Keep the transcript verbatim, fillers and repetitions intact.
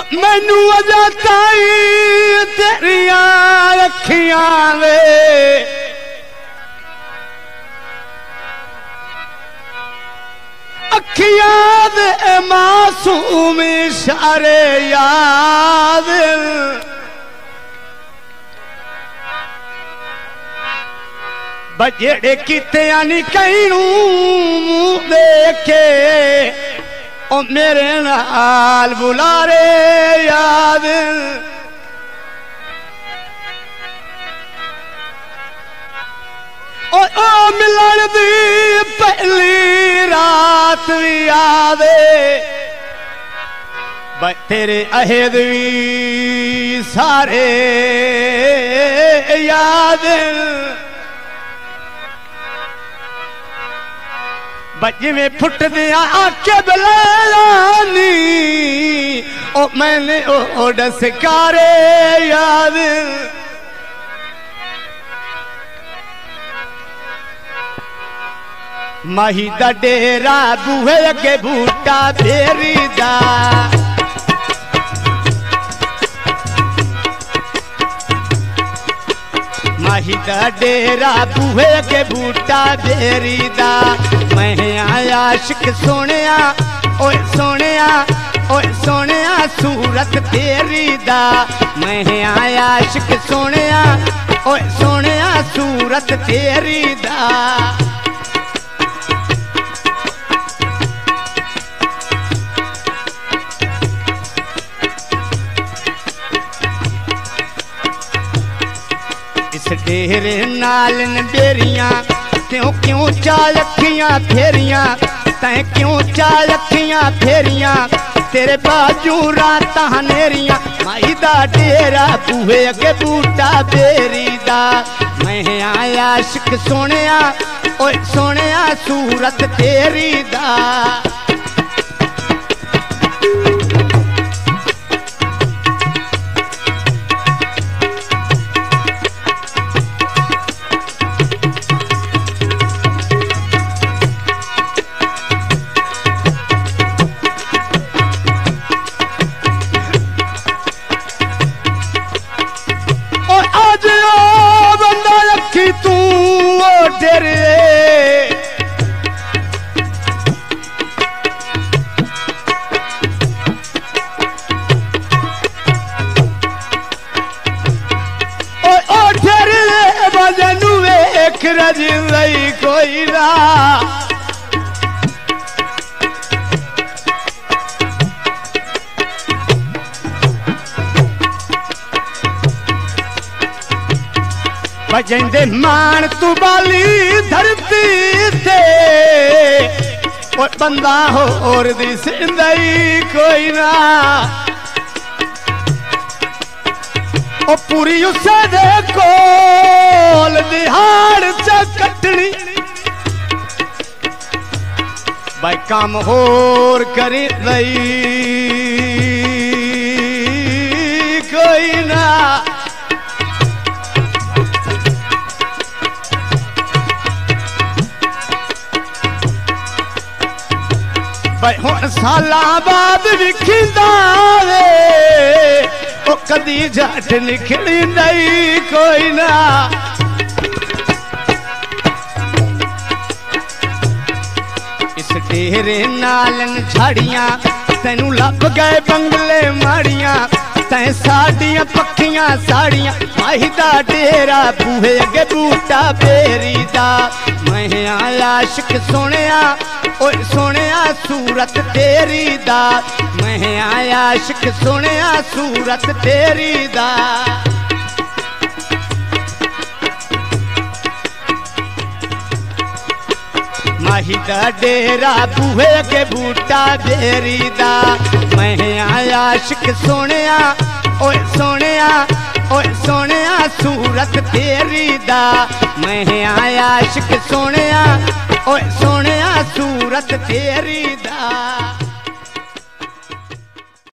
मैनू अजा ताई तेरिया अखियां वे अखियां दे मासूम इशारे याद बजेड़े किते नहीं कईनू देखे ओ मेरे नाल बुलारे याद ओ, ओ मिलन दी पहली रात भी याद बे तेरे अहद भी सारे याद बजवे फुट दिया आके बलानी ओ मैंने ओ डसकारे याद माही दा डेरा बूहे अगे बूटा बेरी दा माही दा डेरा बूहे अगे बूटा बेरी दा मैं आया आशिक सोनिया ओए सोनिया ओए सोनिया सूरत तेरी दा मैं आया आशिक सोनिया ओए सोनिया सूरत तेरी दा इस डेरे नालन बेरियां क्यों क्यों चाल अखियां फेरियां तैं क्यों चाल अखियां फेरियां तेरे बाजू रात हनेरियां माई दा डेरा बूहे अगे बूटा बेरी दा मैं आया आशिक सोनिया ओए सोनिया सूरत तेरी दा तू डेरे ओ डेरे बजनू वेख रज लई कोई ना बजेंदे मान तू बाली धरती थे और बंदा हो और दी जिंदगी कोई ना ओ पूरी उसे दे कोल दिहाड़ च कटनी भाई काम होर करी लई कोई ना भाई हुण साला बाद विखिंदा वे ओ कदी जट निकली नहीं कोई ना इस डेरे नालन झाड़ियां तेनू लब गए बंगले माड़ियां तैं साड़ियां पक्खियां साड़ियां माही दा डेरा बूहे अगे बूटा बेरी दा मैं आया आशिक सोनिया ओए सोनिया सूरत तेरी दा मैं आया आशिक सोनिया सूरत तेरी दा माही दा डेरा बूहे अगे बूटा बेरी दा मैं आया आशिक सोनिया ओए सोनिया ओए सोनिया सूरत तेरी दा मैं आया आशिक सोनिया ओए सोनिया सूरत तेरी दा।